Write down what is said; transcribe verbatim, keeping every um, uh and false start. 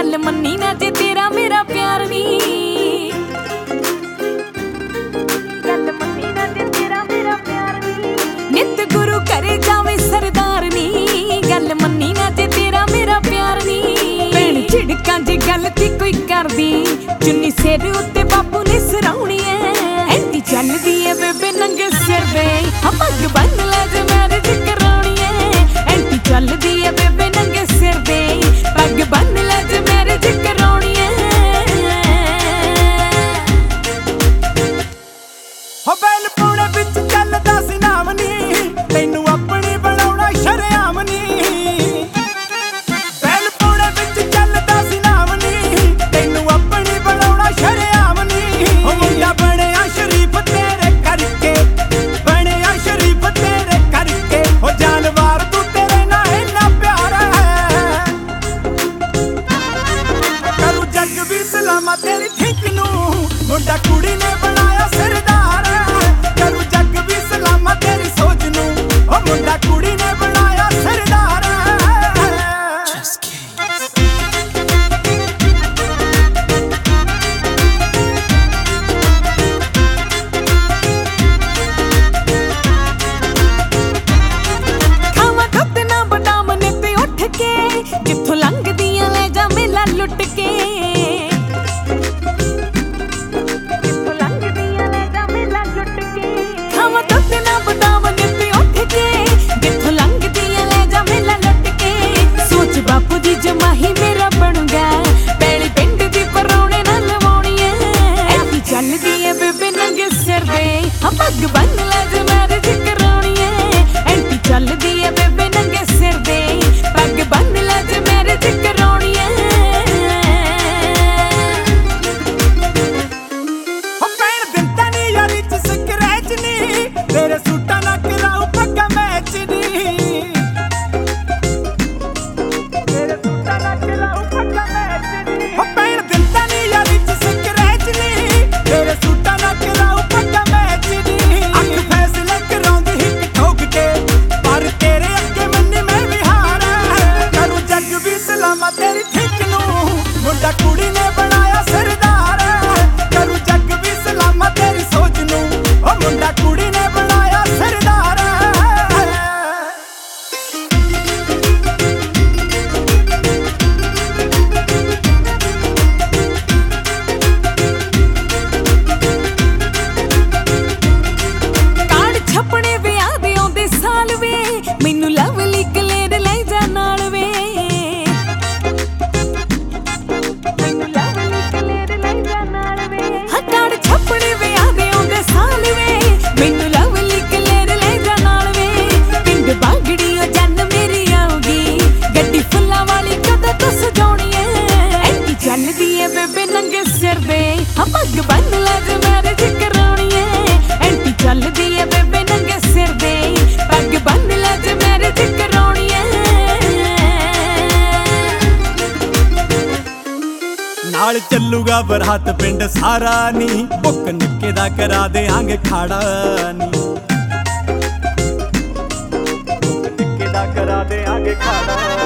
गल मन्नी ना जे तेरा मेरा प्यार नी, गल मन्नी ना जे तेरा मेरा प्यार नी। नित गुरु करे जावे सरदार नी, गल मन्नी ना जे तेरा मेरा प्यार नी। भैन झिड़कां जे गलती कोई करदी, चुन्नी सिर उत्ते बापू ने सराउणी ऐ। एंटी चलदी ऐ बेबे नंगे सिर दे, पग बन लै जे मैरिज कराउणी ऐ। एंटी चलदी ऐ बेबे नंगे सिर दे, पग बन लै जे मैरिज कराउणी ऐ। हो बैल पौड़े विच चलदा सी नाम नी, तैनू अपनी बनाउणा शरेआम नी। बैल पौड़े विच चलदा सी नाम नी, तैनू अपनी बनाउणा शरेआम नी। हो मुंडा बणिया शरीफ तेरे करके, बणिया शरीफ तेरे करके। हो जानवर तू तेरे नाल इन्ना प्यार है, करू जग भी सलामा तेरी ठीक नू। मुंडा कुड़ी ने बनाया सरदार, करू जग भी सलामा तेरी सोच नू। ओ मुंडा कुड़ी ने बनाया सरदार। खावा दुध ना बदाम ने ते उठ के, जिथों लंघदियां ले जा मेला लुट के। खावा दुध ना बदाम ने ते उठ के, जिथों लंघदियां ले जा मेला लुट के। सोच बापू दी जमाही मेरा बनूगा, पैली पिंड दी परौणे नाल लवाउणी ऐ। ऐसी चलदी ऐ बेबे नंगे सिर दे, पग बन लै जे मैरिज कराउणी ऐ। एंटी चलदी ऐ बेबे नंगे सिर दे, पग बन लै जे मैरिज कराउणी ऐ। हो पैण दिंदा नी यारी च स्क्रैच नी, तेरे सूटां ना कराऊ पग्गा मैच नी। तेरे सूटां ना कराऊ पग्गा मैच नी। हो पैण दिंदा नी यारी च स्क्रैच नी, तेरे सूटां ना कराऊ पग्गा मैच नी। अख फैसले कराउंदी हिक ठोक के, पर तेरे अगे मन्नी मैं भी हार। करू जग भी सलामा तेरी ठीक नू, मुंडा कुड़ी ने बनाया सरदार। करू जग भी सलामा तेरी सोच नू, ओ मुंडा कुड़ी ने बनाया सरदार। ਕਾਰਡ ਛਪਣੇ ਵਿਆਹ ਦੇ ਆਉਂਦੇ ਸਾਲ ਵੇ, ਮੈਨੂੰ ਲਵਲੀ ਕਲੇਰ ਲੈ ਜਾ ਨਾਲ ਵੇ। ਮੈਨੂੰ ਲਵਲੀ ਕਲੇਰ ਲੈ ਜਾ ਨਾਲ ਵੇ। ਹਾਂ ਕਾਰਡ ਛਪਣੇ ਵਿਆਹ ਦੇ ਆਉਂਦੇ ਸਾਲ ਵੇ, ਮੈਨੂੰ ਲਵਲੀ ਕਲੇਰ ਲੈ ਜਾ ਨਾਲ ਵੇ। ਪਿੰਡ ਬਾਗੜੀ ਓ ਜਨ ਮੇਰੀ ਆਉਗੀ, ਗੱਡੀ ਫੁੱਲਾਂ ਵਾਲੀ ਕਦੋਂ ਤੋਂ ਸਜਾਉਣੀ ਐ। ਐਂਟੀ ਚੱਲਦੀ ਐ ਬੇਬੇ ਨੰਗੇ ਸਿਰ ਦੇ, ਹਾਂ ਪੱਗ ਬੰਨ ਲੈ ਜੇ ਮੈਰਿਜ ਕਰਾਉਣੀ ਐ। ਐਂਟੀ ਚੱਲਦੀ ਐ ਬੇਬੇ ਨੰਗੇ ਸਿਰ ਦੇ, ਪੱਗ ਬੰਨ ਲੈ ਜੇ ਮੈਰਿਜ ਕਰਾਉਣੀ ਐ। ਨਾਲ ਚੱਲੂਗਾ ਬਰਾਤ ਪਿੰਡ ਸਾਰਾ ਨੀ, ਬੁੱਕ ਨਿੱਕੇ ਦਾ ਕਰਾ ਦੇਾਂਗੇ ਖਾੜਾ ਨੀ। ਨਿੱਕੇ ਦਾ ਕਰਾ ਦੇਾਂਗੇ ਖਾੜਾ।